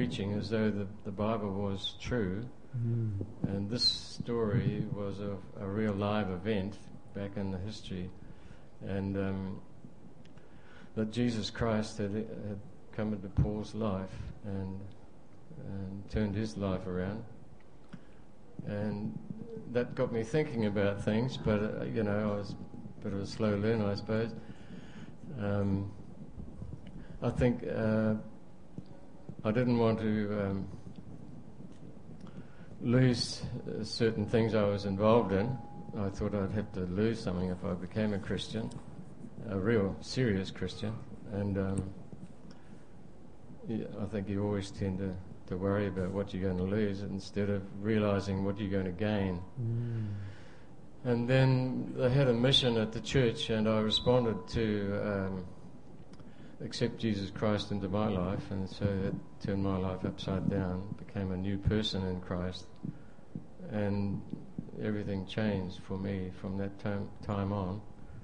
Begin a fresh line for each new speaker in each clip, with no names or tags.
preaching as though the Bible was true. And this story was a real live event back in the history, and that Jesus Christ had come into Paul's life and turned his life around, and that got me thinking about things. But I was a bit of a slow learner, I suppose. I think I didn't want to lose certain things I was involved in. I thought I'd have to lose something if I became a Christian, a real serious Christian. And I think you always tend to worry about what you're going to lose instead of realising what you're going to gain. And then they had a mission at the church, and I responded to accept Jesus Christ into my life, and so that turned my life upside down, became a new person in Christ, and everything changed for me from that time on.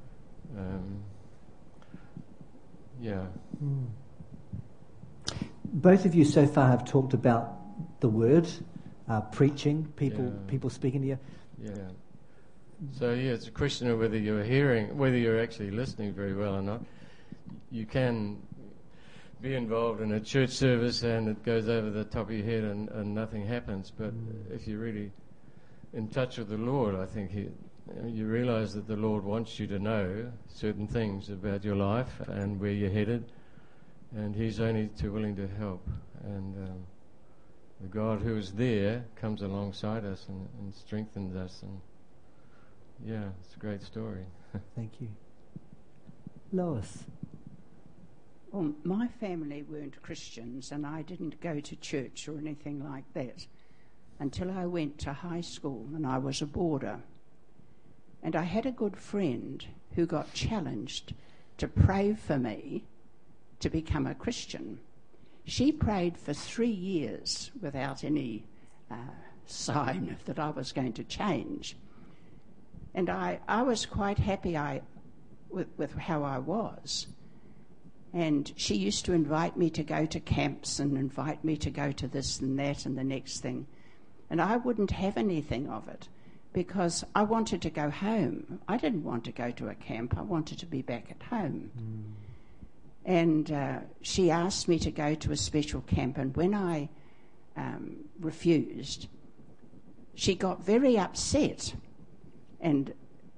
Both of you so far have talked about the word, preaching, people speaking to you.
Yeah. So it's a question of whether you're actually listening very well or not. You can be involved in a church service and it goes over the top of your head and nothing happens. But if you're really in touch with the Lord, I think you realise that the Lord wants you to know certain things about your life and where you're headed, and He's only too willing to help. And the God who is there comes alongside us and strengthens us. And it's a great story.
Thank you. Lois.
Well, my family weren't Christians, and I didn't go to church or anything like that until I went to high school, and I was a boarder. And I had a good friend who got challenged to pray for me to become a Christian. She prayed for 3 years without any sign that I was going to change. And I was quite happy with how I was. And she used to invite me to go to camps and invite me to go to this and that and the next thing. And I wouldn't have anything of it because I wanted to go home. I didn't want to go to a camp. I wanted to be back at home. And she asked me to go to a special camp. And when I refused, she got very upset and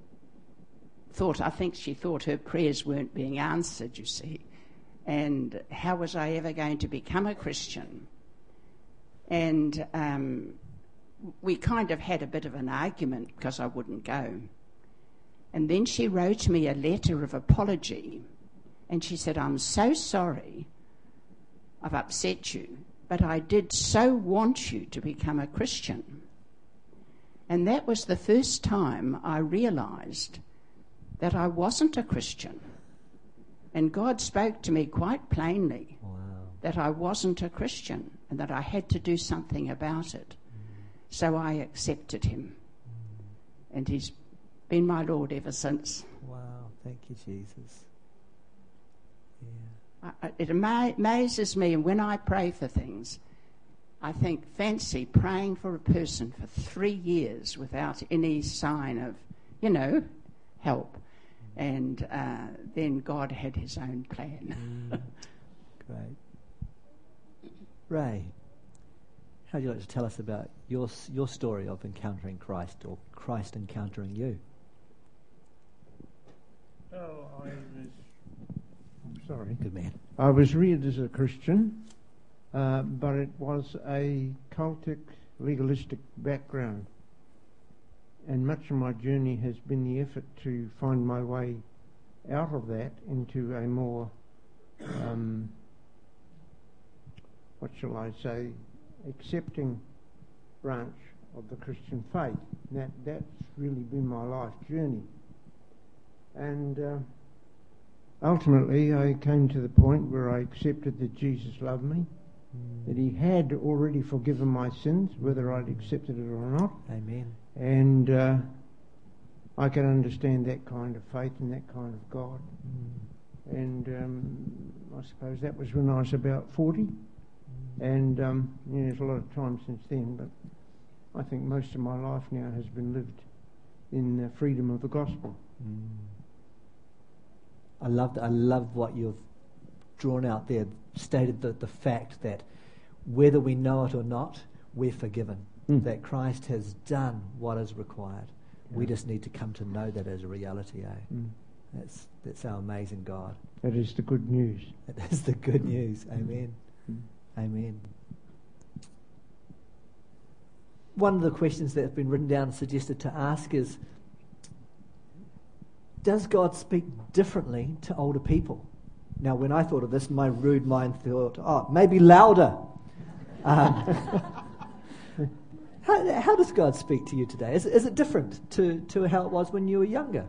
I think she thought her prayers weren't being answered, you see. And how was I ever going to become a Christian? And we kind of had a bit of an argument because I wouldn't go. And then she wrote me a letter of apology. And she said, "I'm so sorry I've upset you, but I did so want you to become a Christian." And that was the first time I realised that I wasn't a Christian. And God spoke to me quite plainly that I wasn't a Christian and that I had to do something about it. So I accepted Him. And He's been my Lord ever since.
Wow, thank you, Jesus.
It amazes me, and when I pray for things, I think, fancy praying for a person for 3 years without any sign of, help. And then God had His own plan.
Great. Ray, how would you like to tell us about your story of encountering Christ or Christ encountering you?
I'm sorry.
Good man.
I was reared as a Christian, but it was a cultic, legalistic background. And much of my journey has been the effort to find my way out of that into a more, accepting branch of the Christian faith. And that's really been my life journey. And ultimately I came to the point where I accepted that Jesus loved me, that He had already forgiven my sins, whether I'd accepted it or not.
Amen.
And I can understand that kind of faith and that kind of God. And I suppose that was when I was about 40. And there's a lot of time since then, but I think most of my life now has been lived in the freedom of the gospel.
I love what you've drawn out there, stated the fact that whether we know it or not, we're forgiven, that Christ has done what is required. Yeah. We just need to come to know that as a reality, That's our amazing God.
That is the good news.
That is the good news. Amen. Amen. One of the questions that have been written down and suggested to ask is, does God speak differently to older people? Now, when I thought of this, my rude mind thought, maybe louder. How does God speak to you today? Is it different to how it was when you were younger?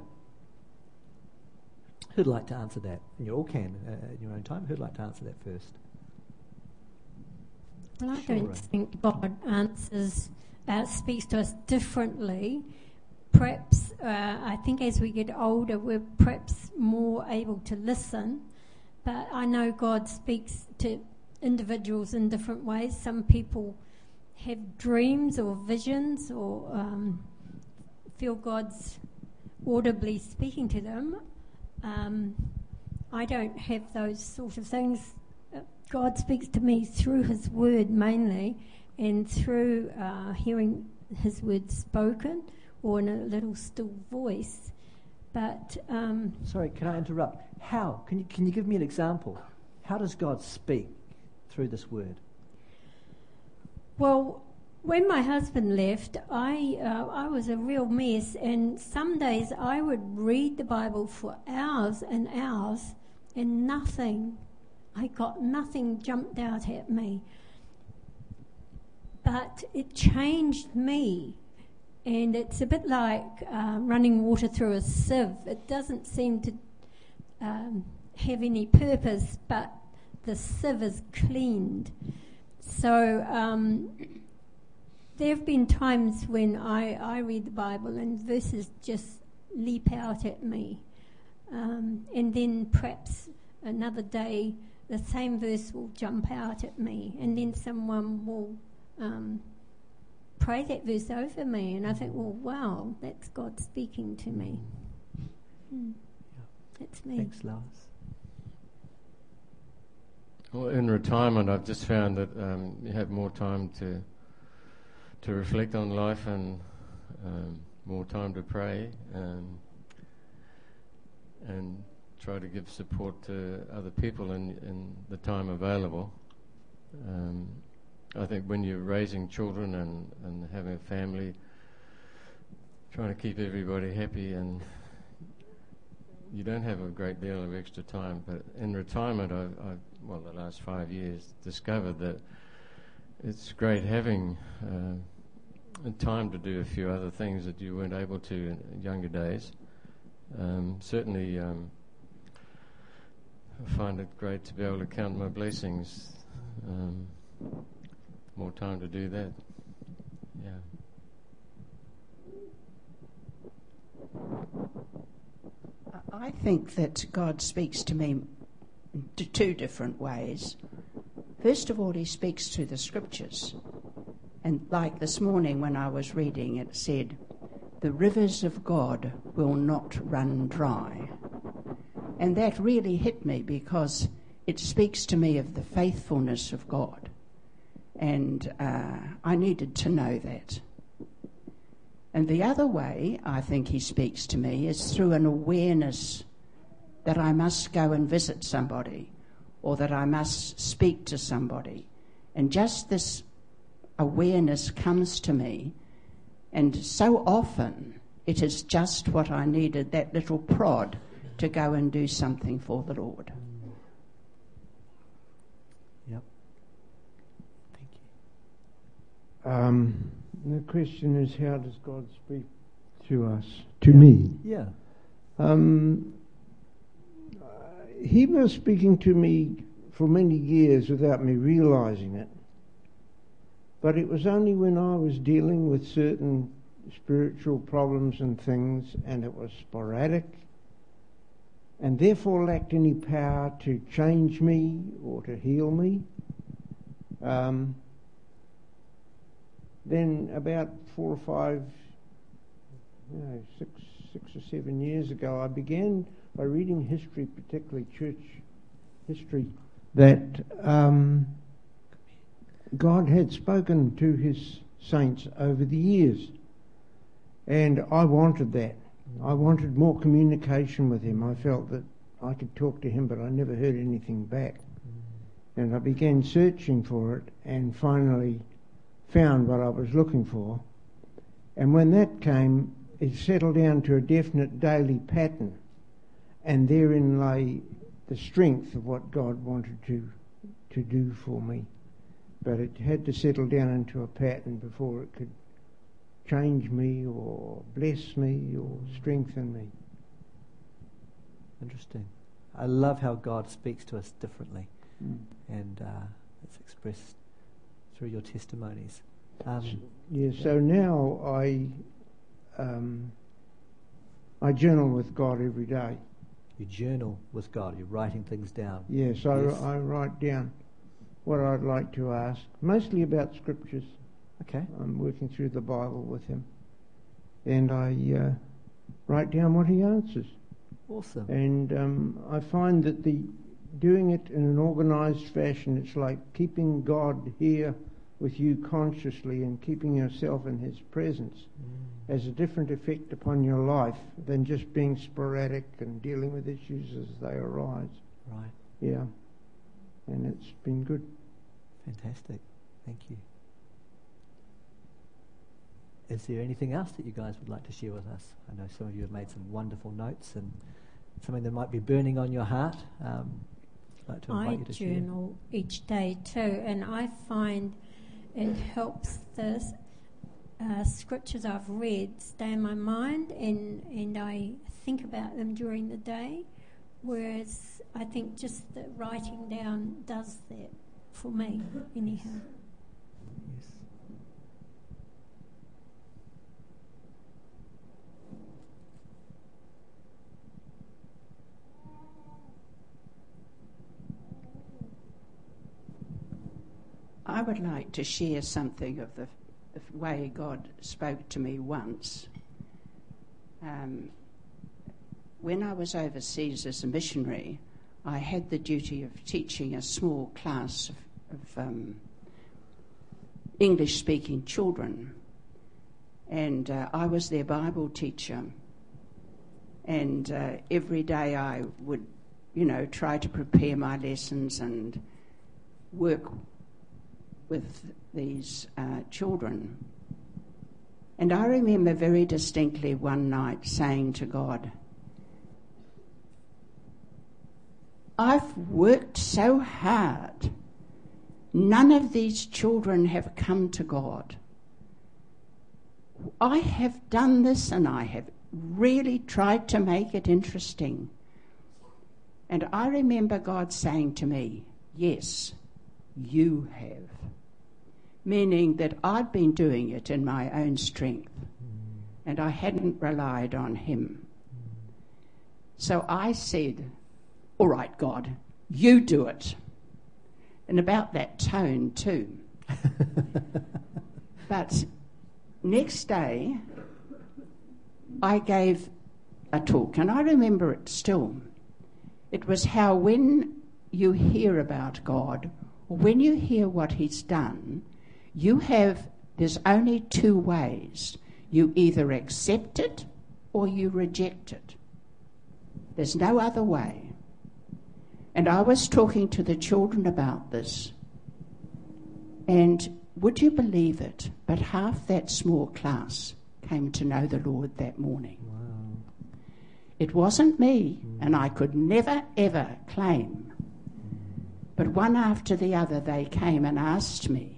Who'd like to answer that? And you all can in your own time. Who'd like to answer that first?
Well, I don't think God speaks to us differently. Perhaps, I think as we get older, we're perhaps more able to listen. But I know God speaks to individuals in different ways. Some people have dreams or visions or feel God's audibly speaking to them. I don't have those sort of things. God speaks to me through His Word mainly, and through hearing His Word spoken or in a little still voice. But
sorry, can I interrupt? How? Can you give me an example? How does God speak through this Word?
Well, when my husband left, I was a real mess, and some days I would read the Bible for hours and hours, and nothing jumped out at me. But it changed me, and it's a bit like running water through a sieve. It doesn't seem to have any purpose, but the sieve is cleaned. So there have been times when I read the Bible and verses just leap out at me. And then perhaps another day the same verse will jump out at me, and then someone will pray that verse over me, and I think, well, wow, that's God speaking to me. That's me.
Thanks, Lois.
Well, in retirement, I've just found that you have more time to reflect on life and more time to pray and try to give support to other people in the time available. I think when you're raising children and having a family, trying to keep everybody happy, and you don't have a great deal of extra time. But in retirement, I've the last 5 years, discovered that it's great having time to do a few other things that you weren't able to in younger days. Certainly, I find it great to be able to count my blessings. More time to do that. Yeah.
I think that God speaks to me in two different ways. First of all, He speaks through the Scriptures. And like this morning when I was reading, it said, "The rivers of God will not run dry." And that really hit me because it speaks to me of the faithfulness of God. And I needed to know that. And the other way I think He speaks to me is through an awareness that I must go and visit somebody, or that I must speak to somebody. And just this awareness comes to me, and so often it is just what I needed, that little prod to go and do something for the Lord.
Yep. Thank you.
The question is, how does God speak to us, to me?
Yeah.
He was speaking to me for many years without me realising it. But it was only when I was dealing with certain spiritual problems and things, and it was sporadic, and therefore lacked any power to change me or to heal me, Then about 4 or 5, 6 or 7 years ago, I began by reading history, particularly church history, that God had spoken to his saints over the years. And I wanted that. I wanted more communication with him. I felt that I could talk to him, but I never heard anything back. And I began searching for it and finally found what I was looking for. And when that came, it settled down to a definite daily pattern. And therein lay the strength of what God wanted to do for me. But it had to settle down into a pattern before it could change me or bless me or strengthen me.
Interesting. I love how God speaks to us differently, and it's expressed through your testimonies.
So now I journal with God every day.
You journal with God. You're writing things down.
Yes, I write down what I'd like to ask, mostly about scriptures.
Okay.
I'm working through the Bible with him, and I write down what he answers.
Awesome.
And I find that doing it in an organised fashion, it's like keeping God here with you consciously and keeping yourself in his presence has a different effect upon your life than just being sporadic and dealing with issues as they arise.
Right.
Yeah. And it's been good.
Fantastic. Thank you. Is there anything else that you guys would like to share with us? I know some of you have made some wonderful notes and something that might be burning on your heart. I'd like to invite you to share.
I journal each day too, and I find it helps the scriptures I've read stay in my mind, and I think about them during the day, whereas I think just the writing down does that for me anyhow.
Yes.
I would like to share something of the way God spoke to me once. When I was overseas as a missionary, I had the duty of teaching a small class of English-speaking children, and I was their Bible teacher. And every day I would, try to prepare my lessons and work with these children. And I remember very distinctly one night saying to God, I've worked so hard. None of these children have come to God. I have done this and I have really tried to make it interesting. And I remember God saying to me, yes, you have. Meaning that I'd been doing it in my own strength and I hadn't relied on him. So I said, all right, God, you do it. And about that tone too. But next day, I gave a talk, and I remember it still. It was how when you hear about God, or when you hear what he's done, there's only two ways. You either accept it or you reject it. There's no other way. And I was talking to the children about this, and would you believe it, but half that small class came to know the Lord that morning.
Wow.
It wasn't me, and I could never, ever claim. But one after the other, they came and asked me.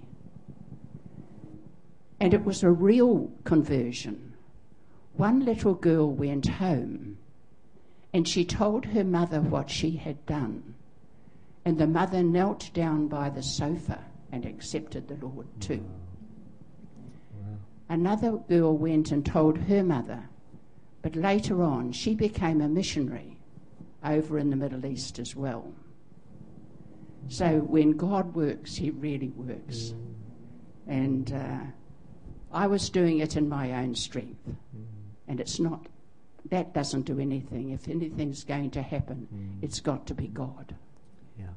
And it was a real conversion. One little girl went home, and she told her mother what she had done. And the mother knelt down by the sofa and accepted the Lord too.
Wow.
Another girl went and told her mother, but later on she became a missionary over in the Middle East as well. So when God works, he really works. And I was doing it in my own strength. And it's not, that doesn't do anything. If anything's going to happen, it's got to be God.
Yeah.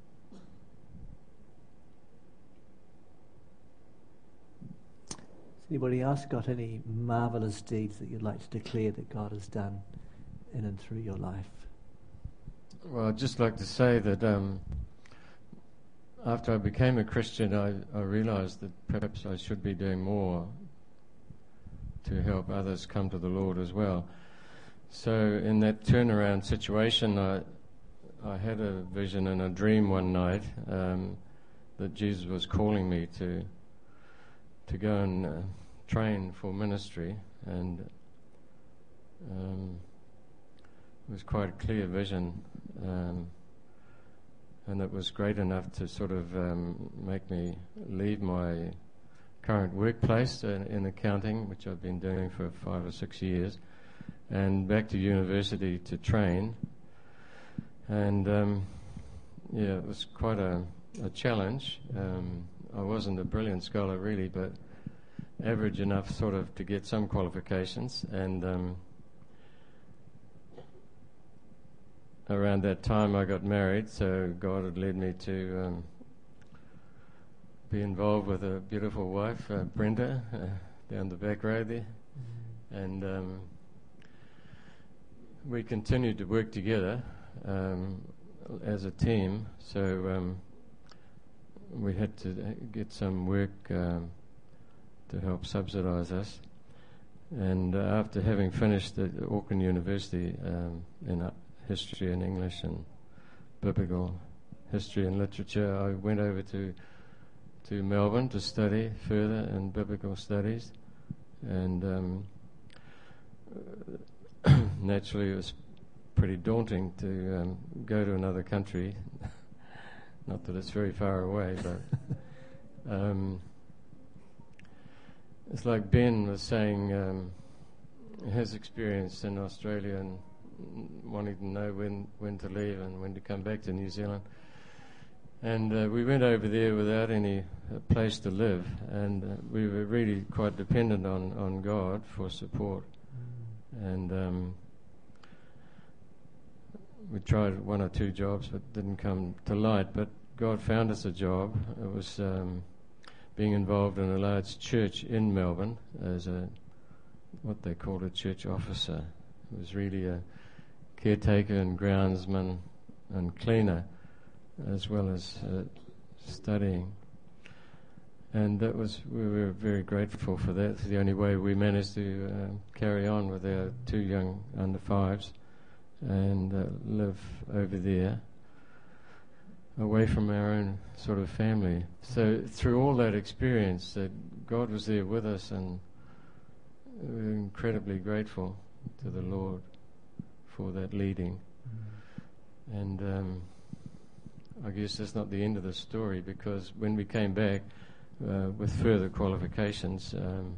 Has anybody else got any marvellous deeds that you'd like to declare that God has done in and through your life?
Well, I'd just like to say that after I became a Christian, I realized that perhaps I should be doing more to help others come to the Lord as well. So in that turnaround situation, I had a vision and a dream one night that Jesus was calling me to go and train for ministry, and it was quite a clear vision, and it was great enough to sort of make me leave my current workplace in accounting, which I've been doing for 5 or 6 years, and back to university to train. And it was quite a challenge. I wasn't a brilliant scholar really, but average enough sort of to get some qualifications. And around that time I got married, so God had led me to be involved with a beautiful wife, Brenda, down the back row there. And we continued to work together as a team, so we had to get some work to help subsidise us. And after having finished at Auckland University in history and English and biblical history and literature, I went over to Melbourne to study further in biblical studies, and naturally it was pretty daunting to go to another country. Not that it's very far away, but it's like Ben was saying, his experience in Australia and wanting to know when to leave and when to come back to New Zealand. And we went over there without any place to live, and we were really quite dependent on God for support. And we tried 1 or 2 jobs but didn't come to light, but God found us a job. It was being involved in a large church in Melbourne as what they called a church officer. It was really a caretaker and groundsman and cleaner, as well as studying. And we were very grateful for that. It's the only way we managed to carry on with our 2 young under 5s and live over there, away from our own sort of family. So through all that experience, God was there with us, and we were incredibly grateful to the Lord for that leading. And I guess that's not the end of the story, because when we came back with further qualifications,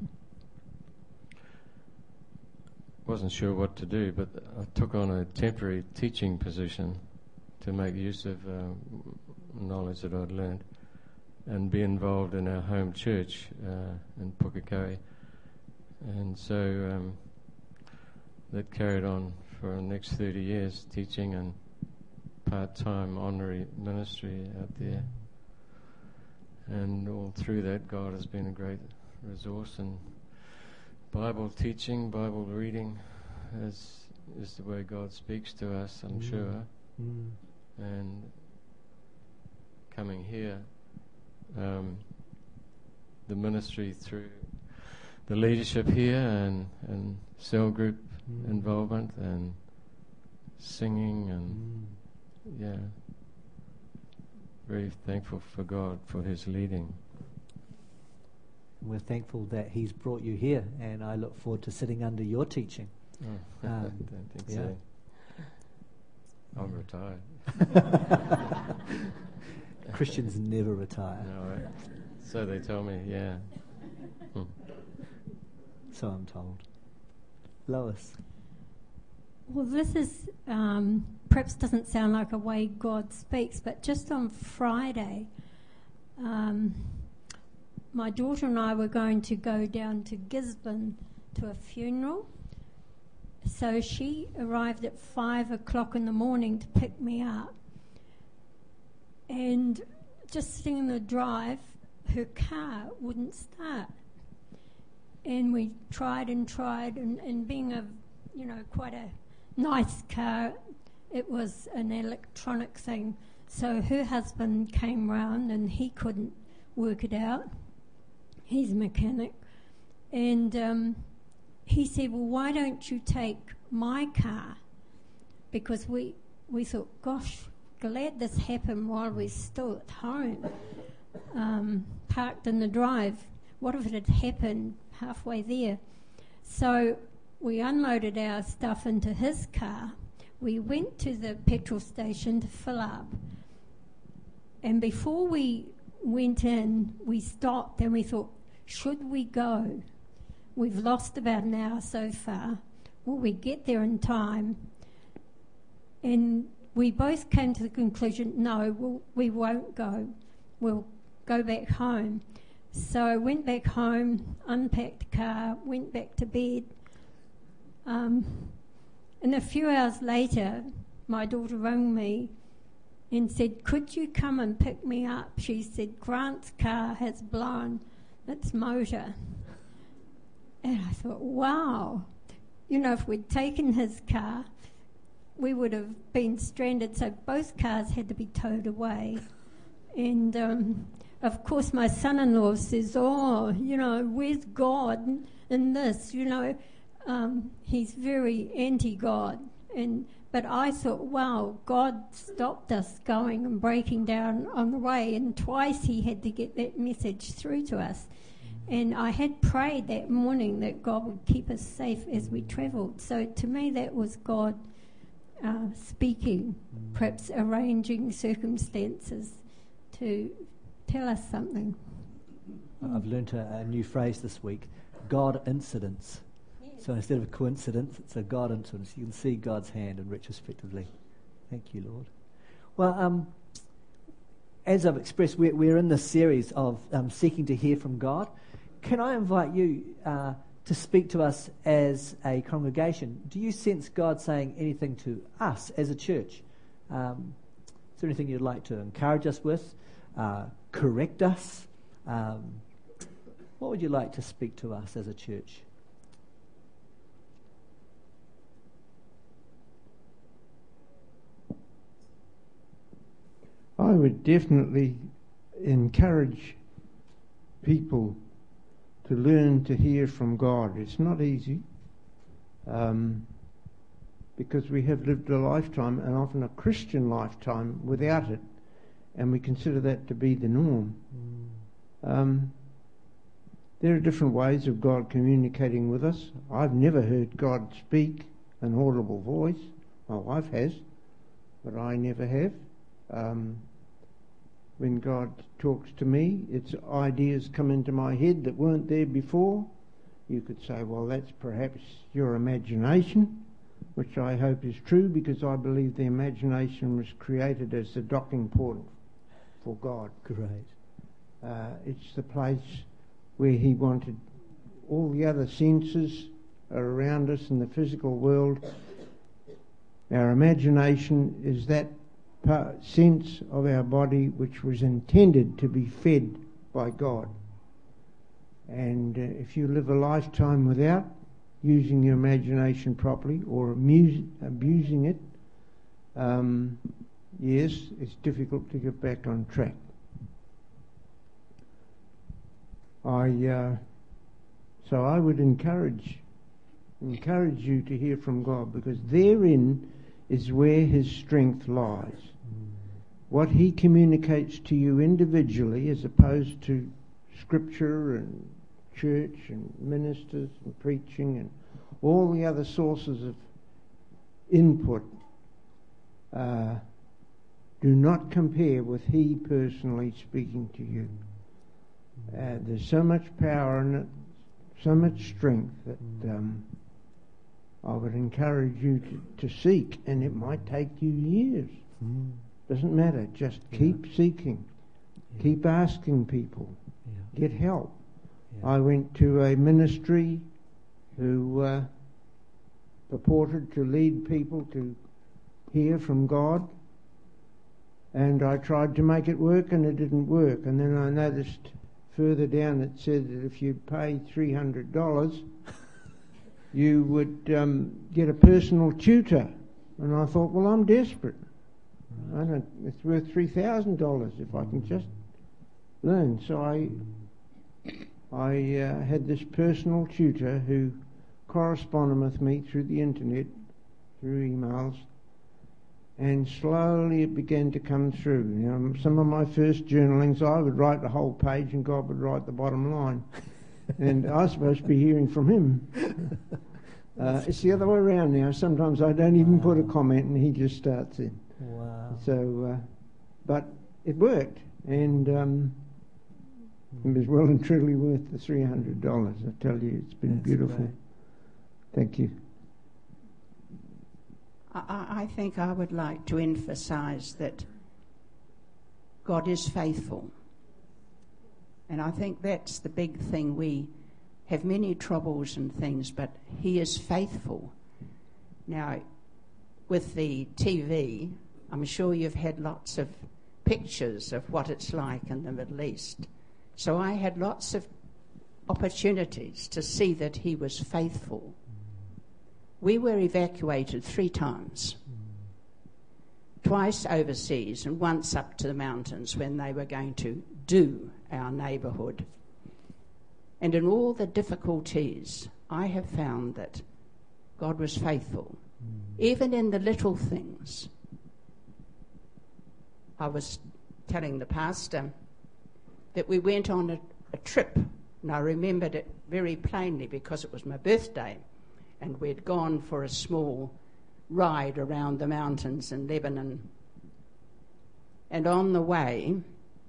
wasn't sure what to do, but I took on a temporary teaching position to make use of knowledge that I'd learned and be involved in our home church in Pukekohe. And so that carried on for the next 30 years, teaching and part-time honorary ministry out there. And all through that, God has been a great resource, and Bible teaching, Bible reading is the way God speaks to us, I'm sure. And coming here, the ministry through the leadership here and cell group involvement and singing, and very thankful for God for his leading.
We're thankful that he's brought you here, and I look forward to sitting under your teaching.
I don't think so. I'm retired.
Christians never retire.
No, so they tell me, yeah.
So I'm told. Lois.
Well, this is perhaps doesn't sound like a way God speaks, but just on Friday, my daughter and I were going to go down to Gisborne to a funeral. So she arrived at 5 o'clock in the morning to pick me up. And just sitting in the drive, her car wouldn't start. And we tried, and being quite a nice car, it was an electronic thing. So her husband came round and he couldn't work it out. He's a mechanic. And he said, well, why don't you take my car? Because we thought, gosh, glad this happened while we're still at home, parked in the drive. What if it had happened halfway there? So we unloaded our stuff into his car. We went to the petrol station to fill up. And before we went in, we stopped and we thought, should we go? We've lost about an hour so far. Will we get there in time? And we both came to the conclusion, no, we won't go. We'll go back home. So I went back home, unpacked the car, went back to bed. And a few hours later, my daughter rang me and said, could you come and pick me up? She said, Grant's car has blown its motor. And I thought, wow, if we'd taken his car, we would have been stranded. So both cars had to be towed away. And, of course, my son-in-law says, where's God in this? He's very anti-God. But I thought, wow, God stopped us going and breaking down on the way. And twice he had to get that message through to us. And I had prayed that morning that God would keep us safe as we travelled. So to me, that was God speaking, perhaps arranging circumstances to tell us something.
I've learnt a new phrase this week, God incidents. Yes. So instead of a coincidence, it's a God incidence. You can see God's hand in retrospectively. Thank you, Lord. Well, as I've expressed, we're in this series of seeking to hear from God. Can I invite you to speak to us as a congregation? Do you sense God saying anything to us as a church? Is there anything you'd like to encourage us with, correct us? What would you like to speak to us as a church?
I would definitely encourage people to learn to hear from God. It's not easy because we have lived a lifetime, and often a Christian lifetime, without it, and we consider that to be the norm. There are different ways of God communicating with us. I've never heard God speak an audible voice. My wife has, but I never have. When God talks to me, it's ideas come into my head that weren't there before. You could say, well, that's perhaps your imagination, which I hope is true, because I believe the imagination was created as the docking port for God.
Great.
It's the place where he wanted all the other senses are around us in the physical world. Our imagination is that sense of our body which was intended to be fed by God. And if you live a lifetime without using your imagination properly or abusing it, yes, it's difficult to get back on track. So I would encourage you to hear from God, because therein is where his strength lies. What he communicates to you individually, as opposed to scripture and church and ministers and preaching and all the other sources of input, do not compare with he personally speaking to you. There's so much power in it, so much strength that I would encourage you to seek, and it might take you years. Doesn't matter. Just keep seeking. Keep asking people. Get help. I went to a ministry who purported to lead people to hear from God, and I tried to make it work, and it didn't work. And then I noticed further down it said that if you pay $300, you would get a personal tutor. And I thought, well, I'm desperate. It's worth $3,000 if I can just learn. So I had this personal tutor who corresponded with me through the internet, through emails, and slowly it began to come through. You know, some of my first journalings, I would write the whole page and God would write the bottom line. And I was supposed to be hearing from him. It's the other way around now. Sometimes I don't even put a comment and he just starts in.
Wow.
So, but it worked, and it was well and truly worth the $300. I tell you, it's been beautiful.
Great.
Thank you.
I think I would like to emphasise that God is faithful. And I think that's the big thing. We have many troubles and things, but He is faithful. Now, with the TV, I'm sure you've had lots of pictures of what it's like in the Middle East. So I had lots of opportunities to see that He was faithful. We were evacuated 3 times, twice overseas and once up to the mountains when they were going to do our neighbourhood. And in all the difficulties, I have found that God was faithful, even in the little things. I was telling the pastor that we went on a trip, and I remembered it very plainly because it was my birthday, and we'd gone for a small ride around the mountains in Lebanon. And on the way,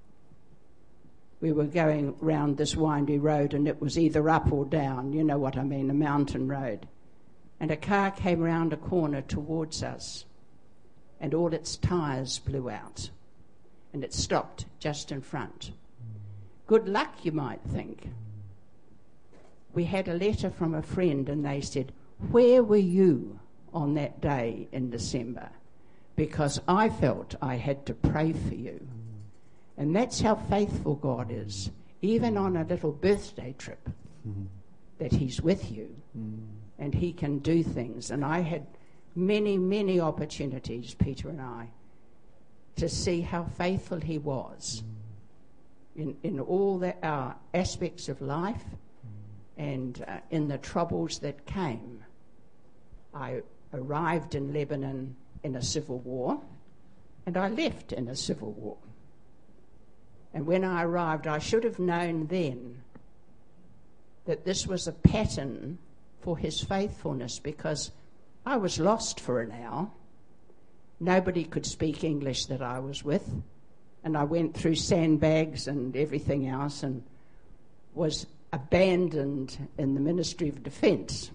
we were going round this windy road, and it was either up or down, you know what I mean, a mountain road. And a car came round a corner towards us, and all its tyres blew out, and it stopped just in front. Good luck, you might think. We had a letter from a friend, and they said, "Where were you on that day in December? Because I felt I had to pray for you." And that's how faithful God is, even on a little birthday trip, that He's with you and He can do things. And I had many, many opportunities, Peter and I, to see how faithful He was in all our aspects of life and in the troubles that came. I arrived in Lebanon in a civil war, and I left in a civil war. And when I arrived, I should have known then that this was a pattern for His faithfulness, because I was lost for an hour. Nobody could speak English that I was with, and I went through sandbags and everything else and was abandoned in the Ministry of Defence.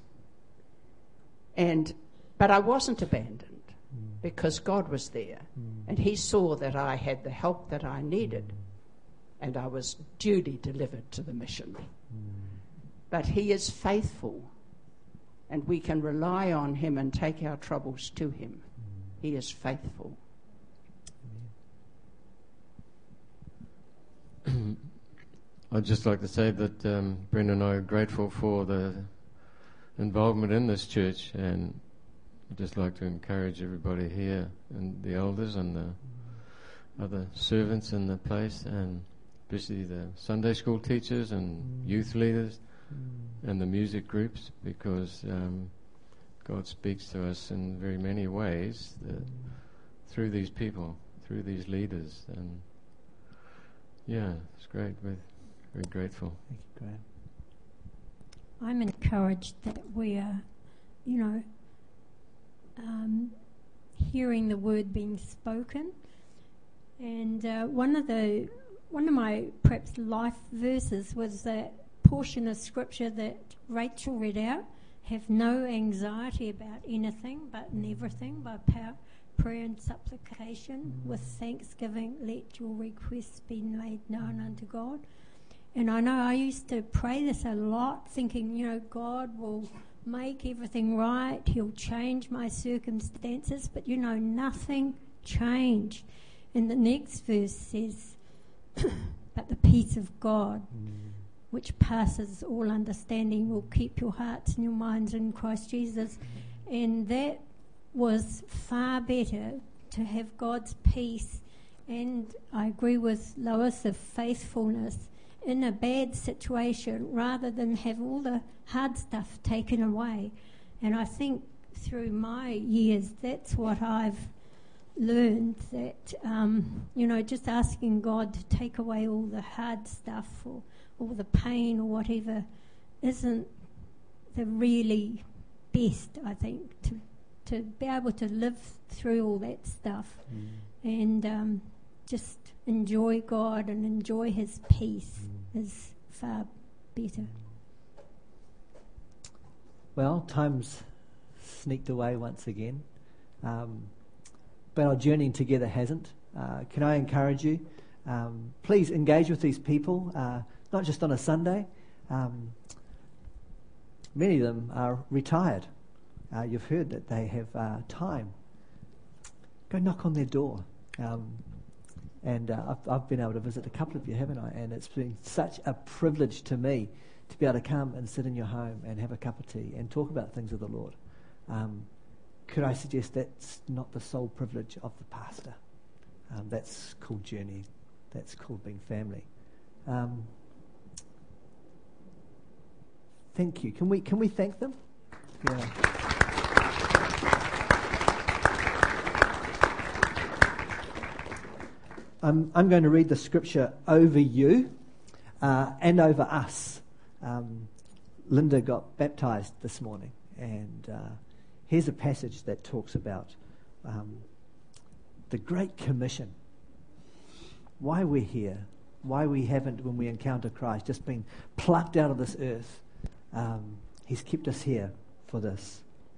But I wasn't abandoned because God was there, and He saw that I had the help that I needed, and I was duly delivered to the mission. But He is faithful, and we can rely on Him and take our troubles to Him. He is faithful.
I'd just like to say that Brenda and I are grateful for the involvement in this church, and I'd just like to encourage everybody here and the elders and the other servants in the place, and especially the Sunday school teachers and youth leaders and the music groups, because God speaks to us in very many ways through these people, through these leaders. And yeah, it's great. We're very grateful.
Thank you, Graham.
I'm encouraged that we are, hearing the word being spoken. And one of my perhaps life verses was that portion of scripture that Rachel read out, have no anxiety about anything, but in everything, by prayer and supplication, with thanksgiving, let your requests be made known unto God. And I know I used to pray this a lot, thinking, God will make everything right, He'll change my circumstances, but nothing changed. And the next verse says, but the peace of God, which passes all understanding, will keep your hearts and your minds in Christ Jesus. And that was far better, to have God's peace, and I agree with Lois, of faithfulness in a bad situation, rather than have all the hard stuff taken away. And I think through my years, that's what I've learned, that just asking God to take away all the hard stuff or all the pain or whatever isn't the really best, I think, to be able to live through all that stuff and just enjoy God and enjoy His peace is far better.
Well, time's sneaked away once again, but our journeying together hasn't. Can I encourage you? Please engage with these people, not just on a Sunday. Many of them are retired. You've heard that they have time. Go knock on their door. And I've been able to visit a couple of you, haven't I? And it's been such a privilege to me to be able to come and sit in your home and have a cup of tea and talk about things of the Lord. Could I suggest that's not the sole privilege of the pastor? That's called journey. That's called being family. Thank you. Can we thank them? Yeah. I'm going to read the scripture over you and over us. Linda got baptised this morning, and here's a passage that talks about the Great Commission. Why we're here, why we haven't, when we encounter Christ, just been plucked out of this earth. He's kept us here for this.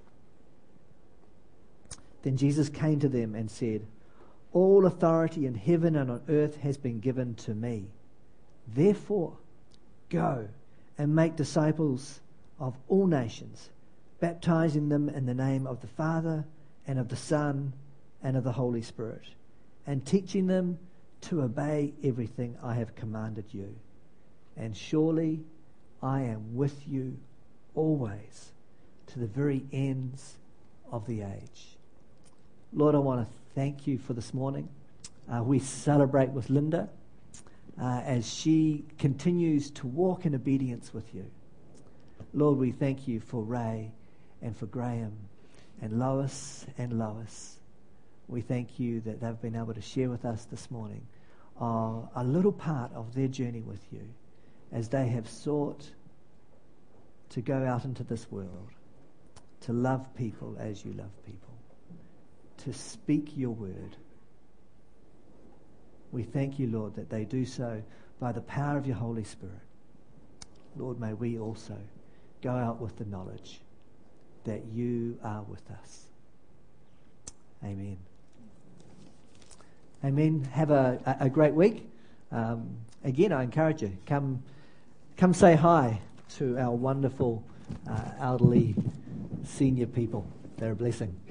Then Jesus came to them and said, all authority in heaven and on earth has been given to me. Therefore, go and make disciples of all nations, baptizing them in the name of the Father and of the Son and of the Holy Spirit, and teaching them to obey everything I have commanded you. And surely I am with you always, to the very ends of the age. Lord, I want to thank you for this morning. We celebrate with Linda as she continues to walk in obedience with you. Lord, we thank you for Ray and for Graham and Lois and Lois. We thank you that they've been able to share with us this morning a little part of their journey with you as they have sought to go out into this world, to love people as you love people, to speak your word. We thank you, Lord, that they do so by the power of your Holy Spirit. Lord, may we also go out with the knowledge that you are with us. Amen. Amen. Have a great week. Again, I encourage you, come say hi to our wonderful elderly senior people. They're a blessing.